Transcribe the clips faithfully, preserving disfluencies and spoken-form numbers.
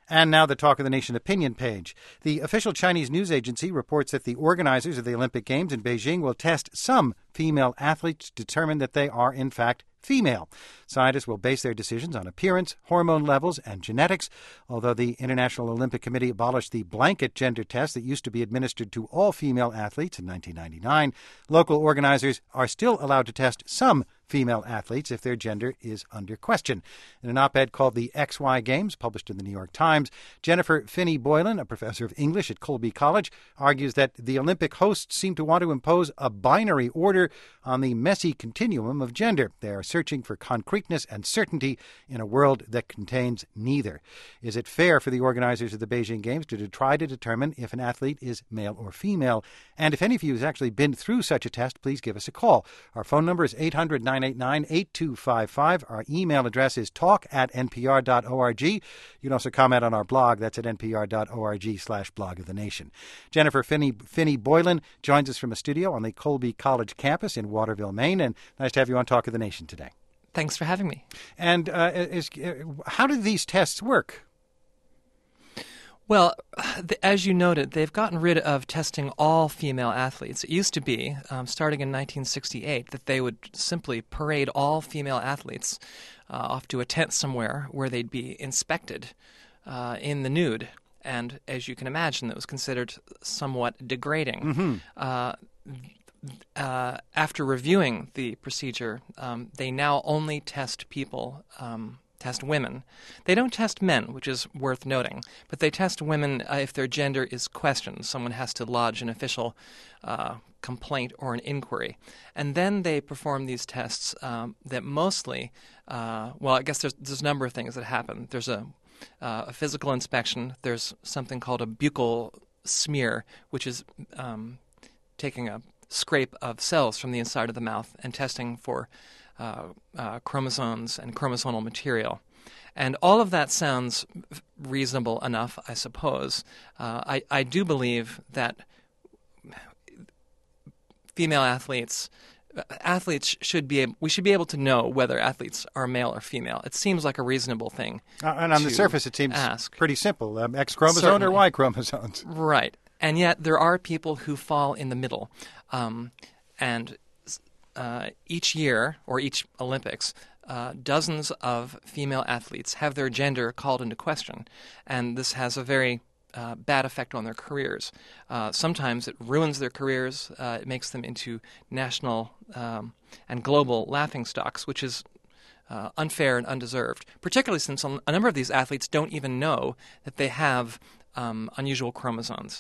And now the Talk of the Nation opinion page. The official Chinese news agency reports that the organizers of the Olympic Games in Beijing will test some female athletes to determine that they are, in fact, female. Scientists will base their decisions on appearance, hormone levels, and genetics. Although the International Olympic Committee abolished the blanket gender test that used to be administered to all female athletes in nineteen ninety-nine, local organizers are still allowed to test some female athletes if their gender is under question. In an op-ed called The X Y Games, published in the New York Times, Jennifer Finney Boylan, a professor of English at Colby College, argues that the Olympic hosts seem to want to impose a binary order on the messy continuum of gender. They are searching for concreteness and certainty in a world that contains neither. Is it fair for the organizers of the Beijing Games to try to determine if an athlete is male or female? And if any of you has actually been through such a test, please give us a call. Our phone number is eight hundred, nine eight nine, eight two five five. Our email address is talk at npr dot org. You can also comment on our blog. That's at npr.org slash blog of the nation. Jennifer Finney, Finney Boylan joins us from a studio on the Colby College campus in Waterville, Maine. And nice to have you on Talk of the Nation today. Thanks for having me. And uh, is, uh, how do these tests work? Well, as you noted, they've gotten rid of testing all female athletes. It used to be, um, starting in nineteen sixty-eight, that they would simply parade all female athletes uh, off to a tent somewhere where they'd be inspected uh, in the nude. And as you can imagine, that was considered somewhat degrading. Mm-hmm. Uh, uh, after reviewing the procedure, um, they now only test people um test women. They don't test men, which is worth noting, but they test women uh, if their gender is questioned. Someone has to lodge an official uh, complaint or an inquiry. And then they perform these tests um, that mostly, uh, well, I guess there's, there's a number of things that happen. There's a, uh, a physical inspection. There's something called a buccal smear, which is um, taking a scrape of cells from the inside of the mouth and testing for Uh, uh, chromosomes and chromosomal material. And all of that sounds reasonable enough, I suppose. Uh, I, I do believe that female athletes, uh, athletes should be able, we should be able to know whether athletes are male or female. It seems like a reasonable thing. Uh, and on the surface, it seems ask. pretty simple. Um, X chromosome Certainly. or Y chromosomes. Right. And yet there are people who fall in the middle. Um, and Uh, each year, or each Olympics, uh, dozens of female athletes have their gender called into question, and this has a very uh, bad effect on their careers. Uh, sometimes it ruins their careers. Uh, it makes them into national um, and global laughingstocks, which is uh, unfair and undeserved, particularly since a number of these athletes don't even know that they have um, unusual chromosomes.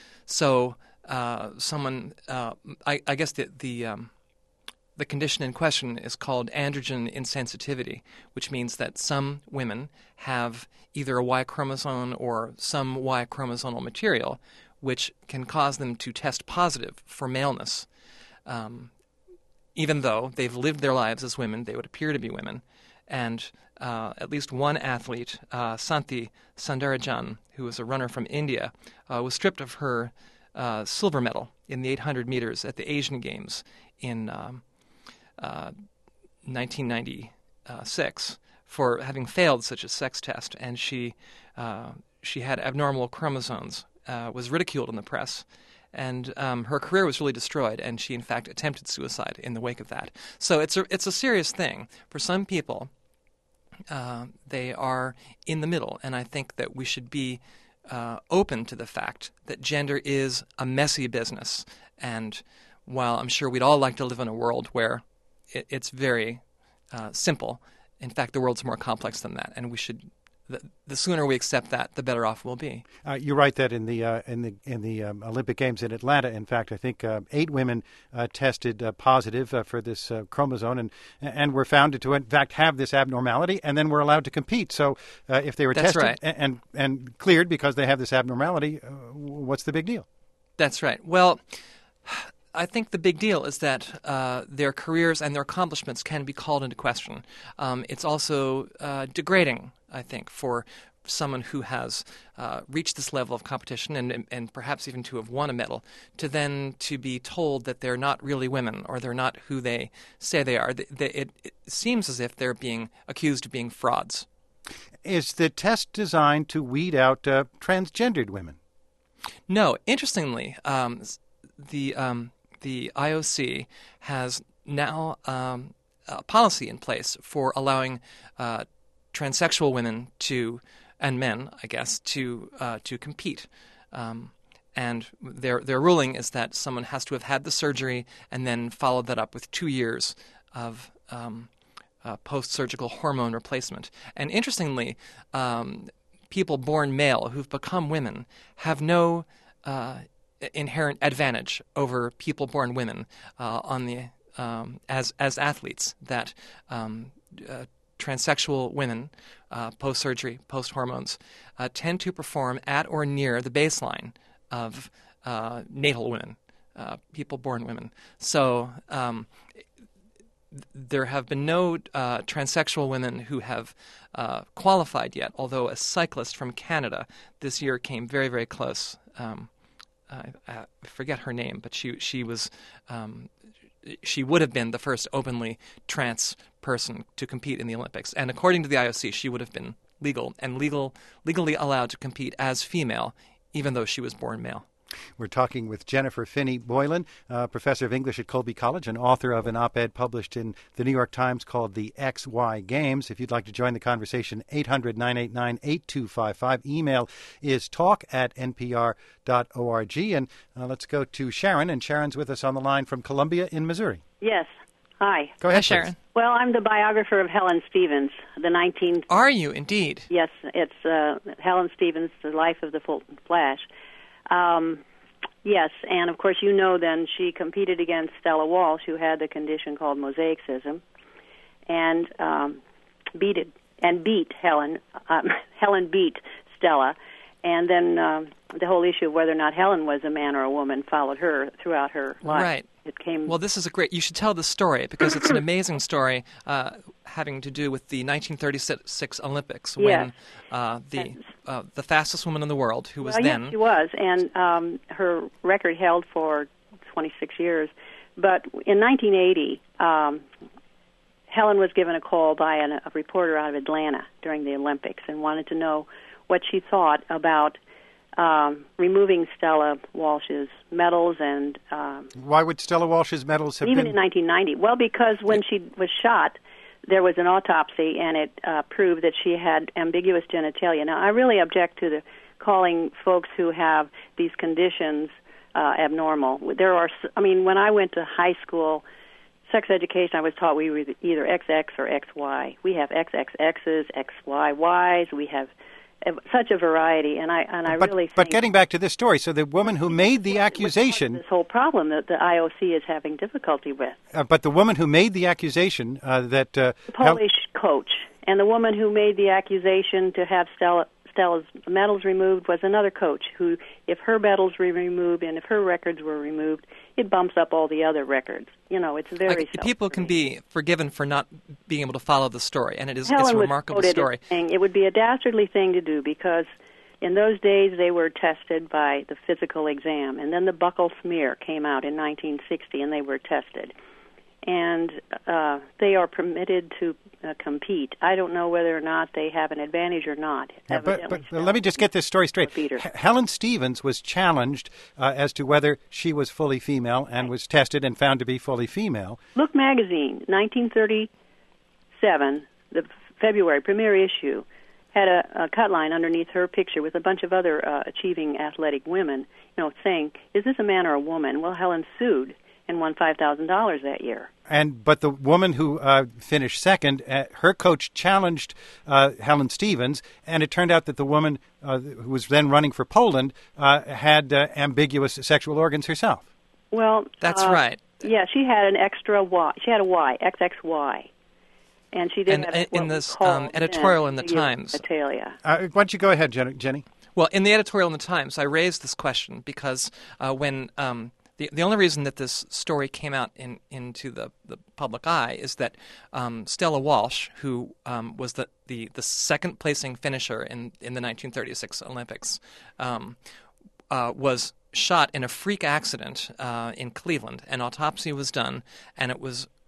So uh, someone, uh, I, I guess the... the um, The condition in question is called androgen insensitivity, which means that some women have either a Y chromosome or some Y chromosomal material, which can cause them to test positive for maleness. Um, even though they've lived their lives as women, they would appear to be women. And uh, at least one athlete, uh, Santhi Sundarajan, who was a runner from India, uh, was stripped of her uh, silver medal in the eight hundred meters at the Asian Games in um, Uh, nineteen ninety-six for having failed such a sex test, and she uh, she had abnormal chromosomes, uh, was ridiculed in the press, and um, her career was really destroyed, and she in fact attempted suicide in the wake of that. So it's a, it's a serious thing. For some people, uh, they are in the middle, and I think that we should be uh, open to the fact that gender is a messy business, and while I'm sure we'd all like to live in a world where it's very uh, simple. In fact, the world's more complex than that, and we should. The, the sooner we accept that, the better off we'll be. Uh, you write that in the uh, in the in the um, Olympic Games in Atlanta. In fact, I think uh, eight women uh, tested uh, positive uh, for this uh, chromosome, and and were found to in fact have this abnormality, and then were allowed to compete. So, uh, if they were That's tested right. and, and and cleared because they have this abnormality, uh, what's the big deal? That's right. Well, I think the big deal is that uh, their careers and their accomplishments can be called into question. Um, it's also uh, degrading, I think, for someone who has uh, reached this level of competition and, and, and perhaps even to have won a medal, to then to be told that they're not really women or they're not who they say they are. They, they, it, it seems as if they're being accused of being frauds. is the test designed to weed out uh, transgendered women? No. Interestingly, um, the um, the I O C has now um, a policy in place for allowing uh, transsexual women to and men, I guess, to uh, to compete. Um, and their their ruling is that someone has to have had the surgery and then followed that up with two years of um, uh, post-surgical hormone replacement. And interestingly, um, people born male who've become women have no uh, inherent advantage over people born women uh, on the um, as as athletes. That um, uh, transsexual women, uh, post-surgery, post-hormones, uh, tend to perform at or near the baseline of uh, natal women, uh, people born women. So um, there have been no uh, transsexual women who have uh, qualified yet, although a cyclist from Canada this year came very, very close. Um, I, I forget her name, but she she was um, she would have been the first openly trans person to compete in the Olympics, and according to the I O C, she would have been legal and legal legally allowed to compete as female, even though she was born male. We're talking with Jennifer Finney Boylan, uh, professor of English at Colby College and author of an op-ed published in the New York Times called The X Y Games. If you'd like to join the conversation, eight hundred, nine eight nine, eight two five five. Email is talk at n p r dot org. And uh, let's go to Sharon, and Sharon's with us on the line from Columbia in Missouri. Yes. Hi. Go ahead, Hi, Sharon. please. Well, I'm the biographer of Helen Stevens, the nineteenth. Are you indeed? Yes, it's uh, Helen Stevens, The Life of the Fulton Flash. Um, yes, and of course you know then she competed against Stella Walsh, who had the condition called mosaicism, and um, beat it, and beat Helen. Um, Helen beat Stella, and then um, the whole issue of whether or not Helen was a man or a woman followed her throughout her life. Right. It came. Well, this is a great. You should tell the story because it's an amazing story uh, having to do with the nineteen thirty-six Olympics when Yes. uh, the uh, the fastest woman in the world, who was well, then yes, she was, and um, her record held for twenty-six years. But in nineteen eighty, um, Helen was given a call by an, a reporter out of Atlanta during the Olympics and wanted to know what she thought about um, removing Stella Walsh's medals and um, Why would Stella Walsh's medals have even been... in nineteen ninety. Well, because when she was shot, there was an autopsy, and it uh, proved that she had ambiguous genitalia. Now, I really object to the calling folks who have these conditions uh, abnormal. There are, I mean, when I went to high school, sex education, I was taught we were either X X or X Y. We have X X X's, X Y Ys. We have such a variety, and I and I but, really think... But getting back to this story, so the woman who made the accusation... This whole problem that the I O C is having difficulty with. Uh, but the woman who made the accusation uh, that... Uh, the Polish Hel- coach, and the woman who made the accusation to have Stella, Stella's medals removed was another coach who, if her medals were removed and if her records were removed, it bumps up all the other records. You know, it's very... Like, people can be forgiven for not being able to follow the story, and it is Helen it's a remarkable was story. Saying it would be a dastardly thing to do because in those days they were tested by the physical exam, and then the buccal smear came out in nineteen sixty, and they were tested. And uh, they are permitted to uh, compete. I don't know whether or not they have an advantage or not. Yeah, but, but let me just get this story straight. H- Helen Stevens was challenged uh, as to whether she was fully female and was tested and found to be fully female. Look magazine, nineteen thirty-seven, the February premiere issue, had a, a cut line underneath her picture with a bunch of other uh, achieving athletic women, you know, saying, "Is this a man or a woman?" Well, Helen sued and won five thousand dollars that year. And but the woman who uh, finished second, uh, her coach challenged uh, Helen Stevens, and it turned out that the woman uh, who was then running for Poland uh, had uh, ambiguous sexual organs herself. Well, that's uh, right. Yeah, she had an extra Y. She had a Y, X X Y. And she did and, have and what in this we um, editorial in the Times. Genitalia. Uh, why don't you go ahead, Jenny? Jenny? Well, in the editorial in the Times, I raised this question because uh, when um, the the only reason that this story came out in into the, the public eye is that um, Stella Walsh, who um, was the, the, the second placing finisher in, in the nineteen thirty-six Olympics, um, uh, was shot in a freak accident uh, in Cleveland. An autopsy was done, and it was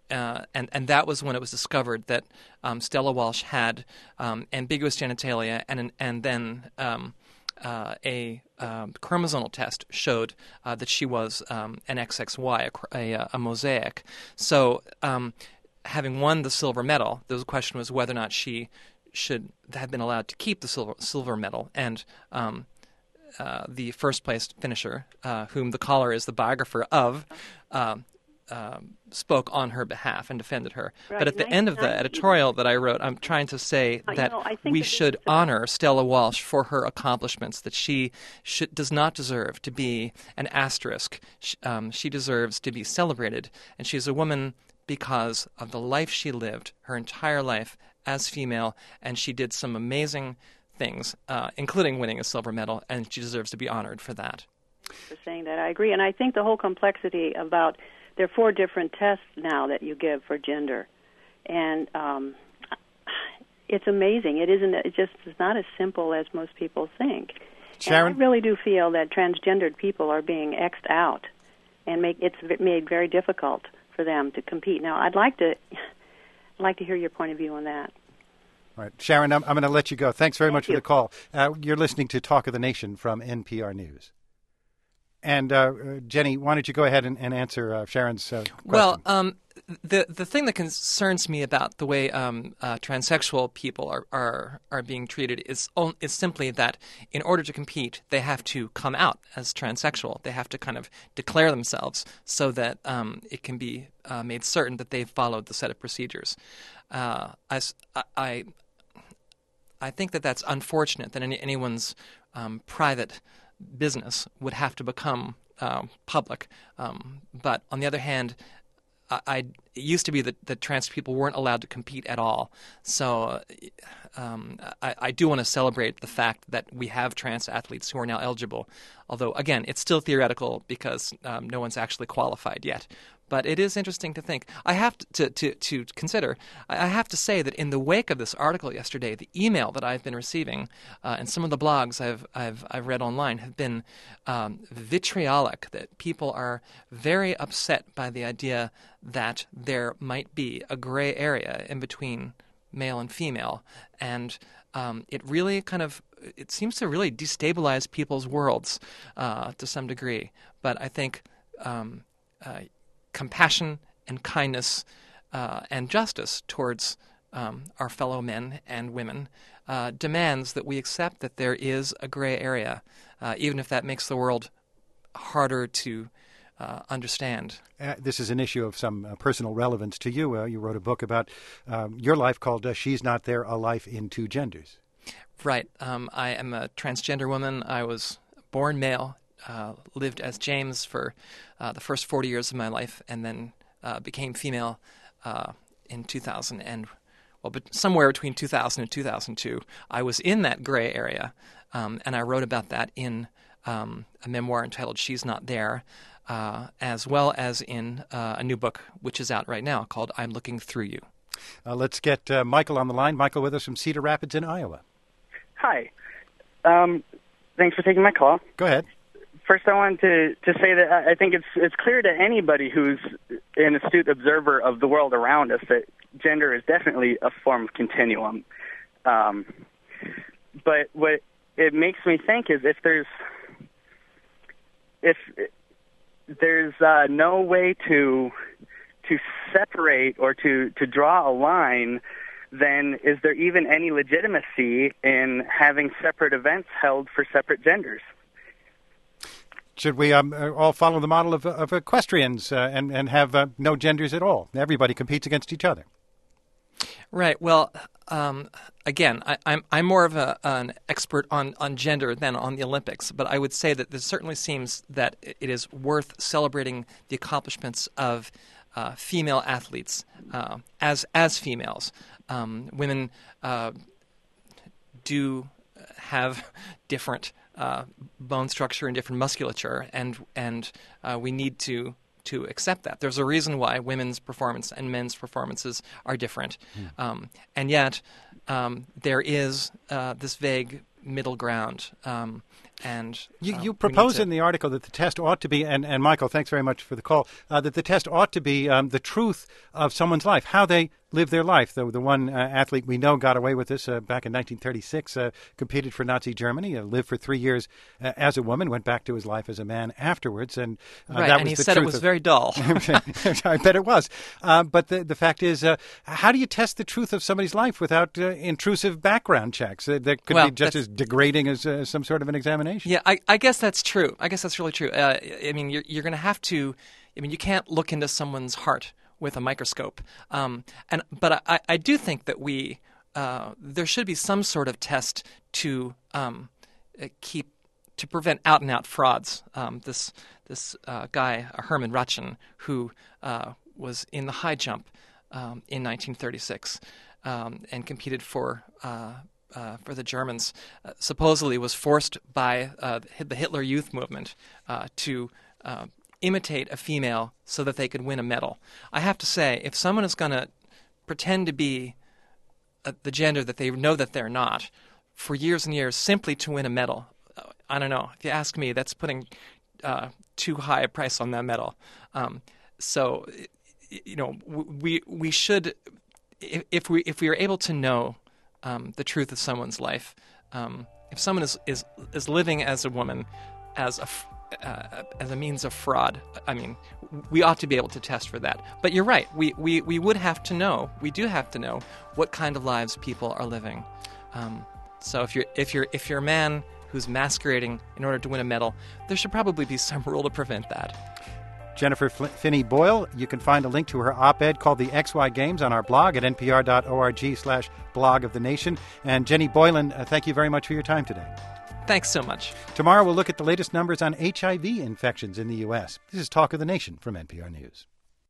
uh, and and that was when it was discovered that um, Stella Walsh had um, ambiguous genitalia, and and then um, uh, a um, chromosomal test showed uh, that she was um, an X X Y, a, a, a mosaic. So, um, having won the silver medal, the question was whether or not she should have been allowed to keep the silver silver medal, and um, uh, the first place finisher, uh, whom the caller is the biographer of, uh, uh, spoke on her behalf and defended her. Right. But at the Nice, end of the nice. editorial that I wrote, I'm trying to say Uh, you that know, I think we that should this is about- honor Stella Walsh for her accomplishments, that she should, does not deserve to be an asterisk. She, um, she deserves to be celebrated, and she's a woman because of the life she lived, her entire life as female, and she did some amazing things, uh, including winning a silver medal, and she deserves to be honored for that. For saying that, I agree, and I think the whole complexity about there are four different tests now that you give for gender, and um, it's amazing. It isn't. It just is not as simple as most people think. Sharon? And I really do feel that transgendered people are being X'd out, and make it's made very difficult for them to compete. Now, I'd like to I'd like to hear your point of view on that. All right. Sharon, I'm, I'm going to let you go. Thanks very Thank much you. for the call. Uh, you're listening to Talk of the Nation from N P R News. And uh, uh, Jenny, why don't you go ahead and, and answer uh, Sharon's uh, question? Well, um, the the thing that concerns me about the way um, uh, transsexual people are, are are being treated is on, is simply that in order to compete, they have to come out as transsexual. They have to kind of declare themselves so that um, it can be uh, made certain that they've followed the set of procedures. Uh, I, I I think that that's unfortunate that any, anyone's um, private business would have to become um, public. Um, but on the other hand, I, I, it used to be that, that trans people weren't allowed to compete at all. So um, I, I do want to celebrate the fact that we have trans athletes who are now eligible. Although, again, it's still theoretical because um, no one's actually qualified yet. But it is interesting to think. I have to, to, to consider, I have to say that in the wake of this article yesterday, the email that I've been receiving uh, and some of the blogs I've, I've, I've read online have been um, vitriolic, that people are very upset by the idea that there might be a gray area in between male and female. And um, it really kind of, it seems to really destabilize people's worlds uh, to some degree. But I think um, uh, compassion and kindness uh, and justice towards um, our fellow men and women uh, demands that we accept that there is a gray area, uh, even if that makes the world harder to uh, understand. Uh, this is an issue of some uh, personal relevance to you. Uh, you wrote a book about um, your life called uh, She's Not There, A Life in Two Genders. Right. Um, I am a transgender woman. I was born male. Uh, lived as James for uh, the first forty years of my life, and then uh, became female uh, in two thousand. And well, but somewhere between two thousand and two thousand two, I was in that gray area, um, and I wrote about that in um, a memoir entitled "She's Not There," uh, as well as in uh, a new book which is out right now called "I'm Looking Through You." Uh, let's get uh, Michael on the line. Michael with us from Cedar Rapids in Iowa. Hi. Um, thanks for taking my call. Go ahead. First, I wanted to, to say that I think it's it's clear to anybody who's an astute observer of the world around us that gender is definitely a form of continuum. Um, but what it makes me think is if there's if there's uh, no way to to separate or to, to draw a line, then is there even any legitimacy in having separate events held for separate genders? Should we um, all follow the model of, of equestrians uh, and, and have uh, no genders at all? Everybody competes against each other. Right. Well, um, again, I, I'm I'm more of a, an expert on, on gender than on the Olympics, but I would say that this certainly seems that it is worth celebrating the accomplishments of uh, female athletes uh, as as females. Um, women uh, do have different uh, bone structure and different musculature, and and uh, we need to to accept that. There's a reason why women's performance and men's performances are different, mm. um, and yet um, there is uh, this vague middle ground, um, and you, um, you we propose need to- in the article that the test ought to be, and, and Michael, thanks very much for the call, uh, that the test ought to be um, the truth of someone's life, how they live their life. The, the one uh, athlete we know got away with this uh, back in nineteen thirty-six, uh, competed for Nazi Germany, uh, lived for three years uh, as a woman, went back to his life as a man afterwards, and uh, right, that and was he the said it truth was of- very dull. I bet it was. Uh, but the, the fact is, uh, how do you test the truth of somebody's life without uh, intrusive background checks uh, that could Well, be just that's- as degrading as uh, some sort of an examination? Yeah, I, I guess that's true. I guess that's really true. Uh, I mean, you're, you're going to have to. I mean, you can't look into someone's heart with a microscope. Um, and but I, I do think that we uh, there should be some sort of test to um, uh, keep to prevent out and out frauds. Um, this this uh, guy uh, Herman Rutschen, who uh, was in the high jump um, in nineteen thirty-six um, and competed for. Uh, Uh, for the Germans, uh, supposedly was forced by uh, the Hitler Youth movement uh, to uh, imitate a female so that they could win a medal. I have to say, if someone is going to pretend to be uh, the gender that they know that they're not for years and years simply to win a medal, uh, I don't know. If you ask me, that's putting uh, too high a price on that medal. Um, so, you know, we we should, if, if we if we are able to know Um, the truth of someone's life. Um, if someone is, is is living as a woman, as a f- uh, as a means of fraud, I mean, we ought to be able to test for that. But you're right. We, we, we would have to know. We do have to know what kind of lives people are living. Um, so if you're if you're if you're a man who's masquerading in order to win a medal, there should probably be some rule to prevent that. Jennifer Finney Boyle. You can find a link to her op-ed called The X Y Games on our blog at npr.org slash blog of the nation. And Jenny Boylan, uh, thank you very much for your time today. Thanks so much. Tomorrow we'll look at the latest numbers on H I V infections in the U S. This is Talk of the Nation from N P R News.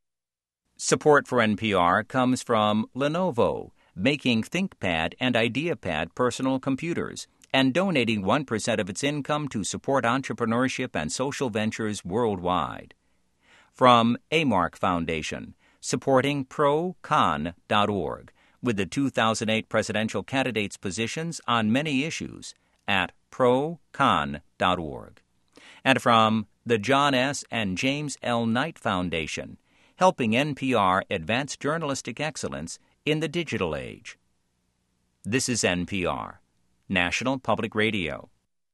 Support for N P R comes from Lenovo, making ThinkPad and IdeaPad personal computers, and donating one percent of its income to support entrepreneurship and social ventures worldwide. From A-Mark Foundation, supporting pro con dot org, with the two thousand eight presidential candidates' positions on many issues at pro con dot org. And from the John S. and James L. Knight Foundation, helping N P R advance journalistic excellence in the digital age. This is N P R, National Public Radio.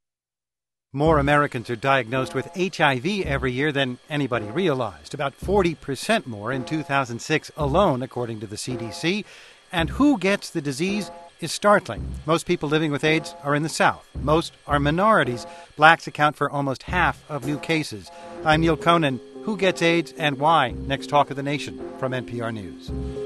More Americans are diagnosed with H I V every year than anybody realized. About forty percent more in two thousand six alone, according to the C D C. And who gets the disease is startling. Most people living with AIDS are in the South. Most are minorities. Blacks account for almost half of new cases. I'm Neil Conan. Who gets AIDS and why? Next Talk of the Nation from N P R News.